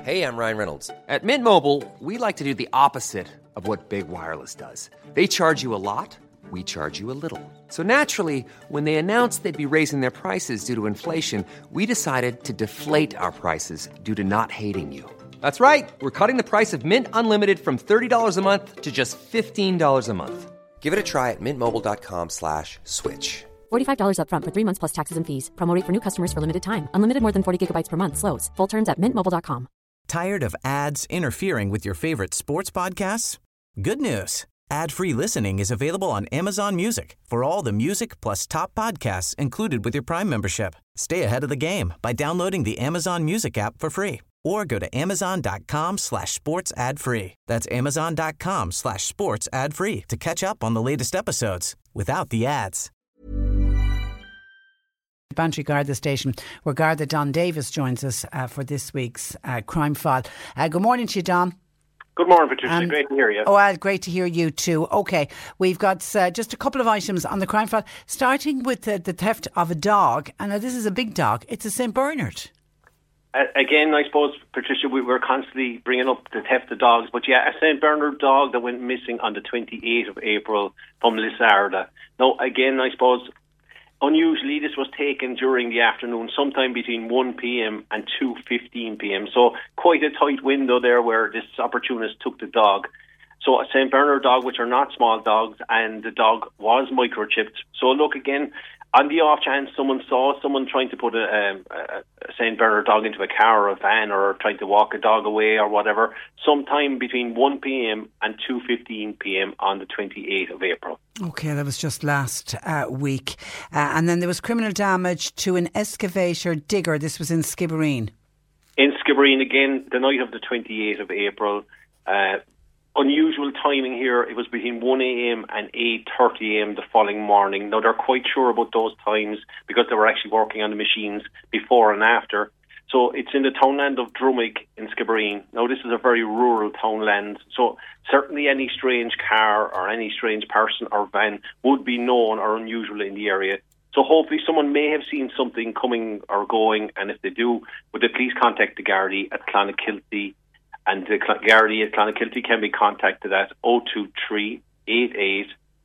Hey, I'm Ryan Reynolds. At Mint Mobile, we like to do the opposite of what Big Wireless does. They charge you a lot, we charge you a little. So naturally, when they announced they'd be raising their prices due to inflation, we decided to deflate our prices due to not hating you. That's right. We're cutting the price of Mint Unlimited from $30 a month to just $15 a month. Give it a try at mintmobile.com/switch. $45 up front for 3 months plus taxes and fees. Promo rate for new customers for limited time. Unlimited more than 40 gigabytes per month. Slows full terms at mintmobile.com. Tired of ads interfering with your favorite sports podcasts? Good news. Ad-free listening is available on Amazon Music for all the music plus top podcasts included with your Prime membership. Stay ahead of the game by downloading the Amazon Music app for free or go to amazon.com/sports ad free. That's amazon.com/sports ad free to catch up on the latest episodes without the ads. Bantry Garda Station, where Garda Don Davis joins us for this week's crime file. Good morning to you, Don. Good morning, Patricia. Great to hear you. Great to hear you too. Okay, we've got just a couple of items on the crime file, starting with the theft of a dog. And this is a big dog. It's a St. Bernard. Again, I suppose, Patricia, we're constantly bringing up the theft of dogs. But yeah, a St. Bernard dog that went missing on the 28th of April from Lisarda. Now, again, I suppose, unusually, this was taken during the afternoon, sometime between 1 p.m. and 2:15 p.m. So quite a tight window there where this opportunist took the dog. So a St. Bernard dog, which are not small dogs, and the dog was microchipped. So look, again, on the off chance someone saw someone trying to put a St. Bernard dog into a car or a van or trying to walk a dog away or whatever, sometime between 1 p.m. and 2:15 p.m. on the 28th of April. Okay, that was just last week. And then there was criminal damage to an excavator digger. This was in Skibbereen. In Skibbereen, again, the night of the 28th of April. Unusual timing here. It was between 1 a.m. and 8:30 a.m. the following morning. Now, they're quite sure about those times because they were actually working on the machines before and after. So it's in the townland of Drumig in Skibbereen. Now, this is a very rural townland. So certainly any strange car or any strange person or van would be known or unusual in the area. So hopefully someone may have seen something coming or going. And if they do, would they please contact the Gardaí at Clonakilty? And the Gardaí at Clonakilty can be contacted at 023 88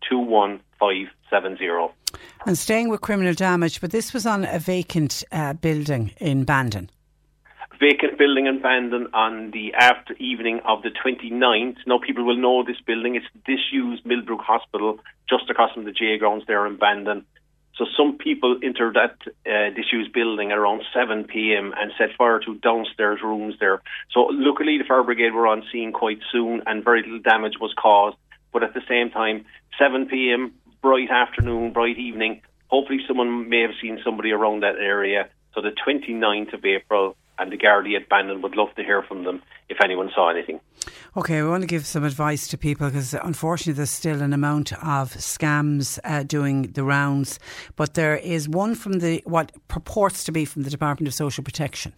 21570. And staying with criminal damage, but this was on a vacant building in Bandon. Vacant building in Bandon on the after evening of the 29th. Now, people will know this building. It's disused Millbrook Hospital, just across from the J grounds there in Bandon. So some people entered that disused building at around 7 p.m. and set fire to downstairs rooms there. So luckily the fire brigade were on scene quite soon and very little damage was caused. But at the same time, 7 p.m, bright afternoon, bright evening, hopefully someone may have seen somebody around that area. So the 29th of April, and the Gardaí at Bandon would love to hear from them if anyone saw anything. Okay, we want to give some advice to people because unfortunately there's still an amount of scams doing the rounds. But there is one from what purports to be from the Department of Social Protection.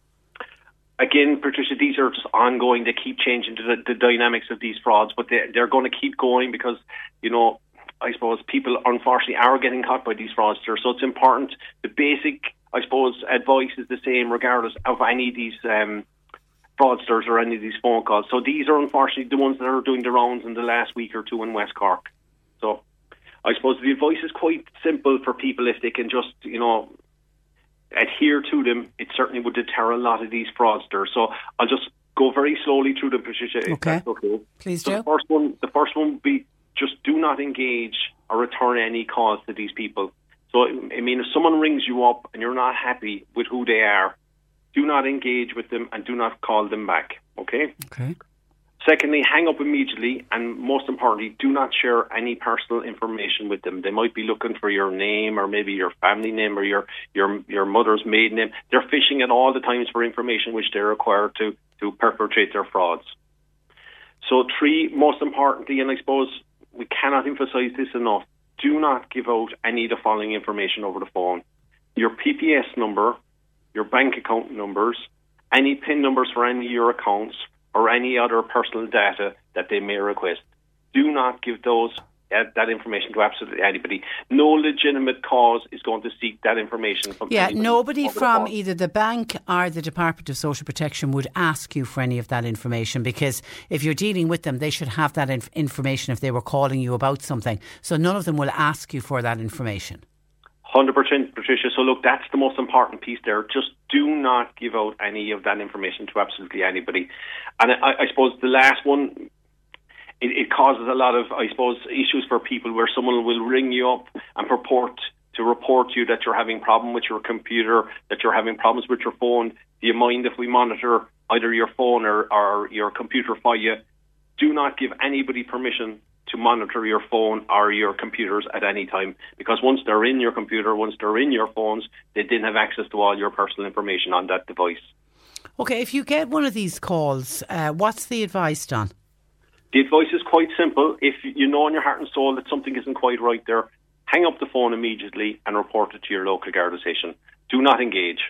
Again, Patricia, these are just ongoing. They keep changing the dynamics of these frauds, but they're going to keep going because, you know, I suppose people unfortunately are getting caught by these fraudsters. So it's important. The basic, I suppose, advice is the same regardless of any of these fraudsters or any of these phone calls. So these are unfortunately the ones that are doing the rounds in the last week or two in West Cork. So I suppose the advice is quite simple for people if they can just, you know, adhere to them. It certainly would deter a lot of these fraudsters. So I'll just go very slowly through them, Patricia. If that's okay. Please do. The first one would be just do not engage or return any calls to these people. So, I mean, if someone rings you up and you're not happy with who they are, do not engage with them and do not call them back, okay? Okay. Secondly, hang up immediately, and most importantly, do not share any personal information with them. They might be looking for your name or maybe your family name or your mother's maiden name. They're fishing at all the times for information which they're required to perpetrate their frauds. So 3, most importantly, and I suppose we cannot emphasise this enough, do not give out any of the following information over the phone. Your PPS number, your bank account numbers, any PIN numbers for any of your accounts, or any other personal data that they may request. Do not give those that information to absolutely anybody. No legitimate cause is going to seek that information from anybody. Nobody from either the bank or the Department of Social Protection would ask you for any of that information, because if you're dealing with them, they should have that information if they were calling you about something. So none of them will ask you for that information. 100%, Patricia. So look, that's the most important piece there. Just do not give out any of that information to absolutely anybody. And I suppose the last one, it causes a lot of, I suppose, issues for people where someone will ring you up and purport to report to you that you're having a problem with your computer, that you're having problems with your phone. Do you mind if we monitor either your phone or your computer for you? Do not give anybody permission to monitor your phone or your computers at any time, because once they're in your computer, once they're in your phones, they then have access to all your personal information on that device. Okay, if you get one of these calls, what's the advice, Don? The advice is quite simple. If you know in your heart and soul that something isn't quite right there, hang up the phone immediately and report it to your local Garda station. Do not engage.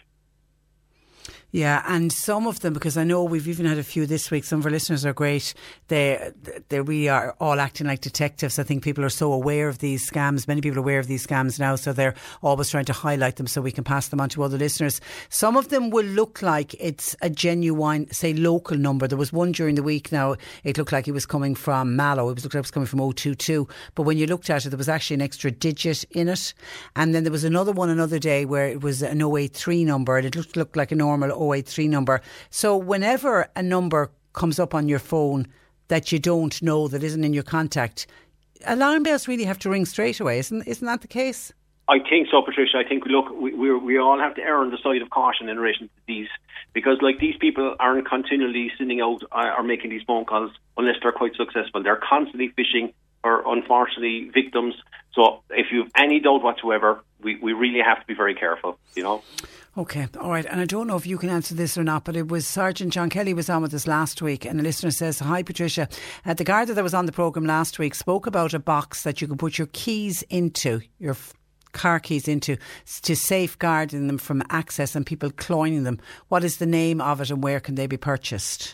Yeah, and some of them, because I know we've even had a few this week, some of our listeners are great. They we are all acting like detectives. I think people are so aware of these scams. Many people are aware of these scams now, so they're always trying to highlight them so we can pass them on to other listeners. Some of them will look like it's a genuine, say, local number. There was one during the week now, it looked like it was coming from Mallow. It looked like it was coming from 022. But when you looked at it, there was actually an extra digit in it. And then there was another one another day where it was an 083 number, and it looked like a normal 083 number. So whenever a number comes up on your phone that you don't know, that isn't in your contact, alarm bells really have to ring straight away. Isn't that the case? I think so, Patricia. I think, look, we all have to err on the side of caution in relation to these, because like these people aren't continually sending out or making these phone calls unless they're quite successful. They're constantly fishing for, unfortunately, victims. So if you have any doubt whatsoever, we really have to be very careful, you know. Okay, all right. And I don't know if you can answer this or not, but it was Sergeant John Kelly was on with us last week, and a listener says, hi Patricia, the Garda that was on the programme last week spoke about a box that you can put your keys into, your car keys into, to safeguard them from access and people cloning them. What is the name of it and where can they be purchased?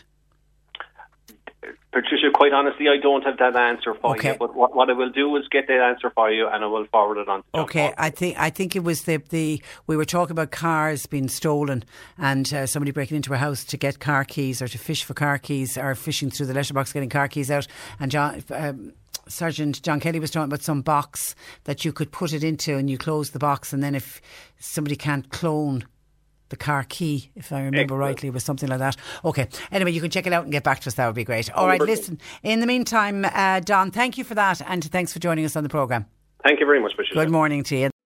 Patricia, quite honestly, I don't have that answer for you. But what I will do is get that answer for you, and I will forward it on to Okay, I think it was the we were talking about cars being stolen, and somebody breaking into a house to get car keys or to fish for car keys, or fishing through the letterbox getting car keys out. And Sergeant John Kelly was talking about some box that you could put it into, and you close the box, and then if somebody can't clone the car key, if I remember rightly, was something like that. Okay. Anyway, you can check it out and get back to us. That would be great. All right, listen. In the meantime, Don, thank you for that, and thanks for joining us on the programme. Thank you very much, Patricia. Good morning to you.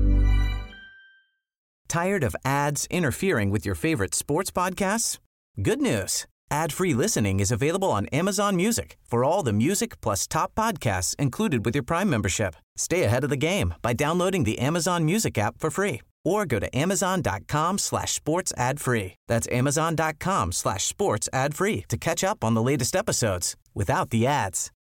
Tired of ads interfering with your favourite sports podcasts? Good news. Ad-free listening is available on Amazon Music for all the music plus top podcasts included with your Prime membership. Stay ahead of the game by downloading the Amazon Music app for free, or go to amazon.com/sports ad free. That's amazon.com/sports ad free to catch up on the latest episodes without the ads.